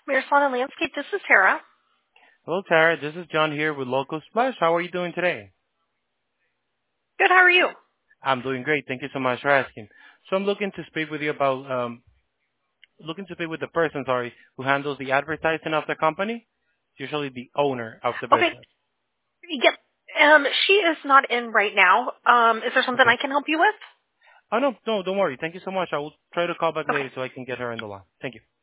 Marislana Landscape, this is Tara. Hello, Tara. This is John here with Local Splash. How are you doing today? Good, how are you? I'm doing great. Thank you so much for asking. So I'm looking to speak with you about, looking to speak with the person, who handles the advertising of the company. It's usually the owner of the Okay, business. yep. She is not in right now. Is there something Okay. I can help you with? Oh, no, don't worry. Thank you so much. I will try to call back Okay. later so I can get her in the line. Thank you.